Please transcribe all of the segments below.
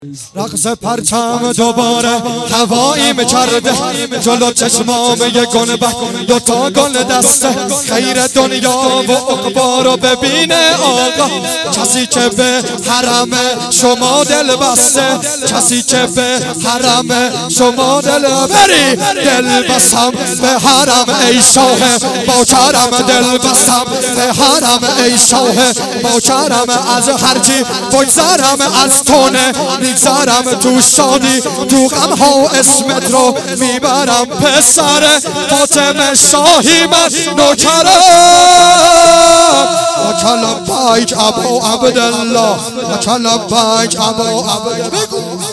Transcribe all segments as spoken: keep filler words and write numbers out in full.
رقص پرچم دوباره هواییم کرده جلو چشمام یه گنبه دوتا گل دسته خیر دنیا و عقبا رو ببینه آقا کسی که به حرم شما دل بسته کسی که به حرم شما دل بری دل بستم به حرم ای شاه با کرم دل بستم به حرم ای شاه با کرم از هرچی بگذرم از تونه میگذرم تو شادی تو غم ها اسمت رو میبرم پسر فاطمه شاهی من نوکرم و کلم بایج ابو عبدالله و کلم بایج ابو عبدالله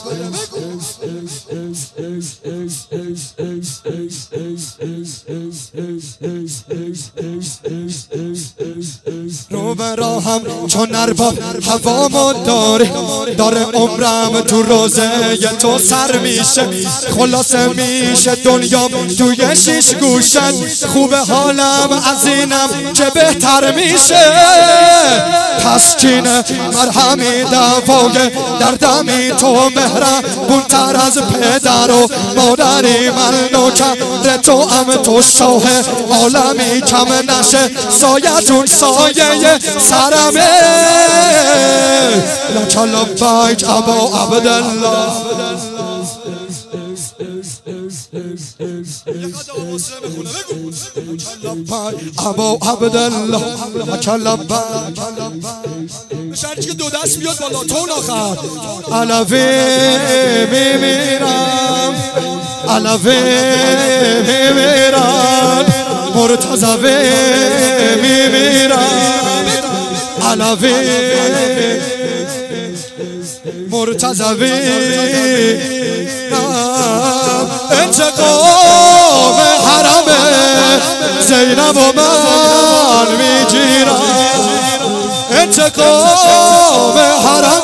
رو به راهم چون ارباب هوامو داره داره عمرم تو روزه ی تو سر میشه خلاصه میشه دنیام توی شیش گوشت خوب حالم از اینم که بهتر میشه پس چینه مرهمی دفاع دردمی تو مهرم بونتر از پدر و مادری من نوکر تو هم تو شاه عالمی کم نشه سایه جون سایه سرمه لکل بایج ابو عبدالله ابو عبدالله لکل بایج شرطی که دو دست بیاد بالا تون آخر علوی میمیرم علوی میمیرم مرتضوی میمیرم علوی مرتضوی انتقام حرم زینب و من میگیرم انتقام حرم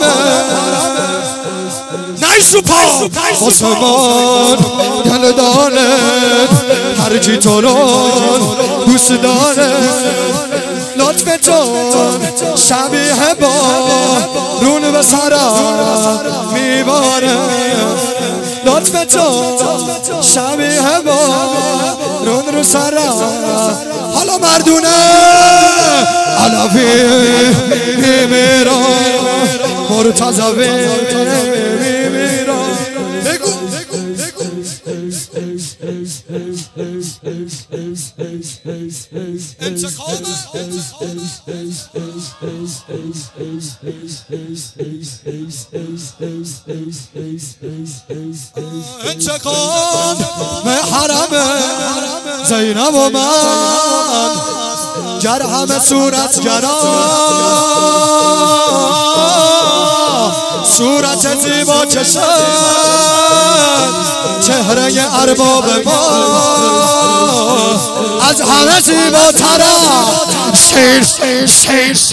نیسو پا آسمان دل دانه هر کی تو رو دوست داره لطف تو شبیه با رون به سرم میباره لطف تو شبیه با رون رو سرم حالا مردونه علوی میمیرم مرتضوی میمیرم بگو انتقام انتقام به حرم زینب و من گر همه صورت گرا صورت زیبا کشد چهره ارباب ما از همه زیباترم شیر شیر